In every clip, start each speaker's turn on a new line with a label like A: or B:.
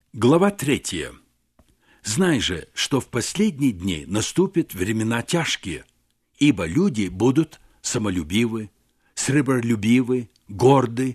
A: Глава 3. «Знай же, что в последние дни наступят времена тяжкие, ибо люди будут самолюбивы, сребролюбивы, горды,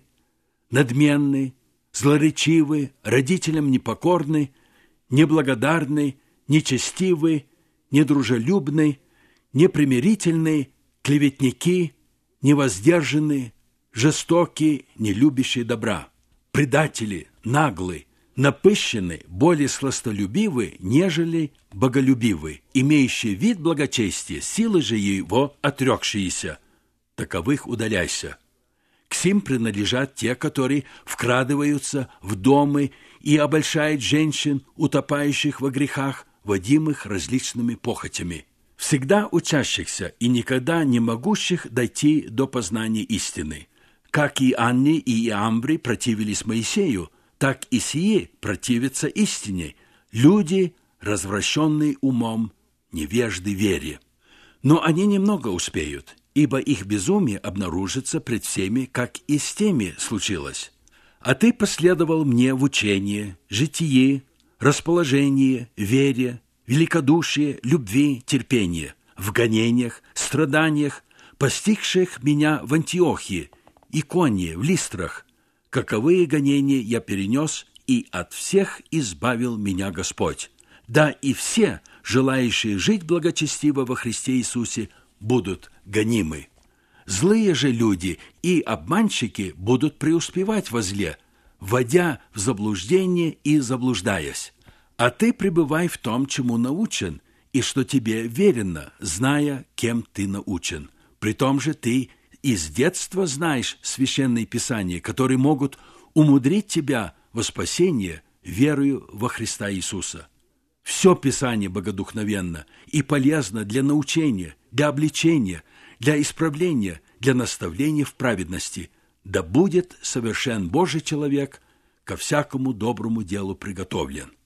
A: надменны, злоречивы, родителям непокорны, неблагодарны, нечестивы, недружелюбны, непримирительны, клеветники, невоздержаны, жестоки, не любящие добра, предатели, наглы, напыщены, более сластолюбивы, нежели боголюбивы, имеющие вид благочестия, силы же его отрекшиеся. Таковых удаляйся. К сим принадлежат те, которые вкрадываются в дома и обольщают женщин, утопающих во грехах, водимых различными похотями, всегда учащихся и никогда не могущих дойти до познания истины. Как и Анне и Иамбре противились Моисею, так и сии противятся истине, люди, развращенные умом, невежды вере. Но они немного успеют, ибо их безумие обнаружится пред всеми, как и с теми случилось. А ты последовал мне в учении, житии, расположении, вере, великодушие, любви, терпении, в гонениях, страданиях, постигших меня в Антиохии, Иконии, в Листрах. Каковые гонения я перенес, и от всех избавил меня Господь. Да и все, желающие жить благочестиво во Христе Иисусе, будут гонимы. Злые же люди и обманщики будут преуспевать во зле, вводя в заблуждение и заблуждаясь. А ты пребывай в том, чему научен, и что тебе верено, зная, кем ты научен. Притом же ты из детства знаешь священные писания, которые могут умудрить тебя во спасение верою во Христа Иисуса. Все Писание богодухновенно и полезно для научения, для обличения, для исправления, для наставления в праведности. Да будет совершен Божий человек, ко всякому доброму делу приготовлен».